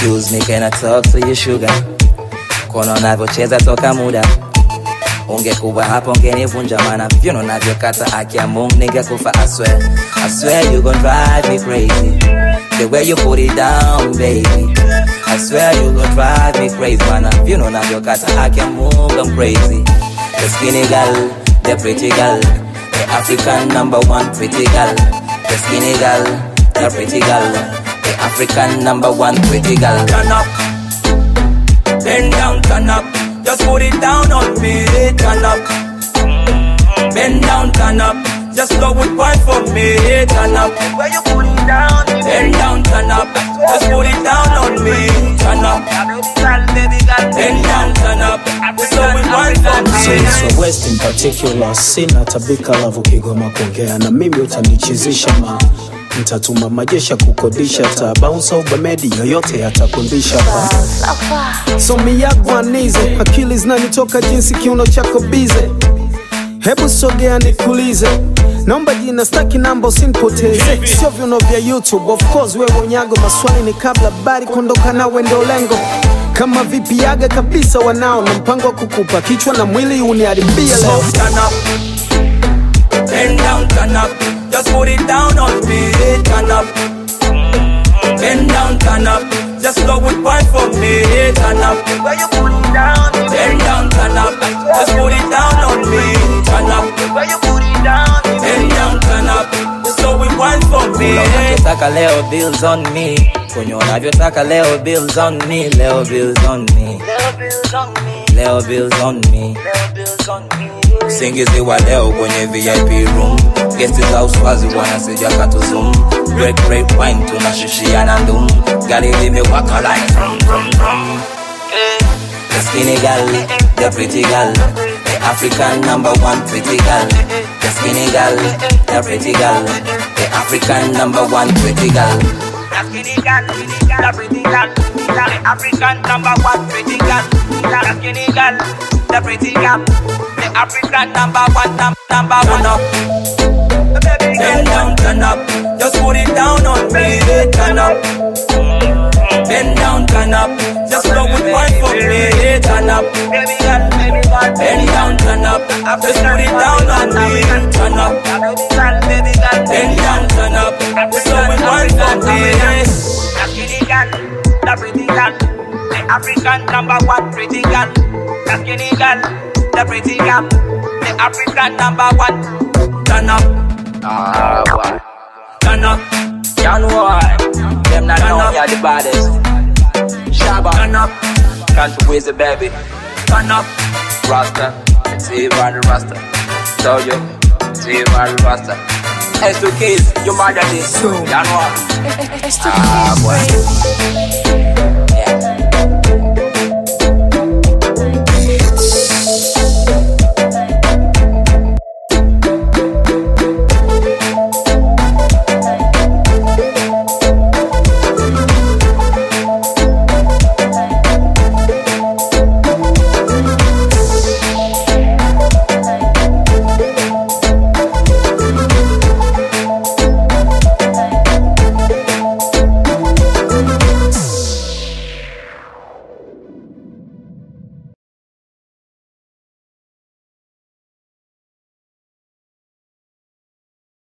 Excuse me, can I talk to you sugar? Kono unavyocheza toka muda. Ungekuwa hapo ungenivunja mana vyono unavyokata haki ya Mungu ningekufa. I swear you gon' drive me crazy the way you put it down baby. I swear you gon' drive me crazy mana vyono unavyokata haki ya Mungu. I'm crazy. The skinny girl, the pretty girl, the African #1 pretty girl. The skinny girl, the pretty girl, the African #1 pretty girl. Turn up, bend down, turn up. Just put it down on me, turn up. Bend down, turn up. Just go with one for me, turn up. Where you put it down, bend down, turn up. Just put it down on me, turn up. Bend down, turn up. Just go with one for me. So West in particular, sina tabika la Kigoma kuongea na mimi utanichizisha ma. Nitatuma majesha kukodisha ta bounce over medi yoyote yatakundisha pa. So miyagwanize akili zinanitoka jinsi kiuno chako bize. Hebu sogea nikulize. Naomba jina staki namba usinipoteze. Sio viuno vya YouTube of course wewe unyago maswali ni kabla bari kondoka na wendo lengo. Kama vipi yaga kabisa wanao na mpango wa kukupa kichwa na mwili uniharibia leo. Turn up, bend down, turn up. Just put it down on me, turn up. Bend down, turn up. Just go with one for me, turn up. Where you put it down, bend down, turn up. Just put it down on me, turn up. Where you put it down, bend down, turn up. Just go with one for me. Unavyotaka leo bills on me. Kwenye unavyotaka leo bills on me. Leo bills on me. Leo bills on me. Singizi wa leo kwenye VIP room. Guest house wazi wanasija katuzoom. Break wine tunashishia na ndum. Gari limewaka like drum drum drum. The skinny girl, the pretty girl, the African #1 pretty girl. The skinny girl, the pretty girl, the African #1 pretty girl. The skinny girl, the pretty girl, the African #1 pretty girl. The skinny girl, the pretty girl, the African #1 Turn up, bend down, turn up. Just put it down on me, turn up. Bend down, turn up. Just go with one for me, turn up. Bend down, turn up. Just put it down on me, turn up. Bend down, turn up. Just go with one for me. The skinny girl, the pretty girl, the African #1 pretty girl. The skinny girl, the pretty girl, the African #1. Turn up. Boy. Turn up. You know why? Them not know me are the baddest. Shabba. Turn up. Can't waste it, baby. Turn up. Rasta. It's even the Rasta. Told you. It's even the Rasta. S2 Keys. You mad at this. You know what? S2 Keys. Boy. Yeah.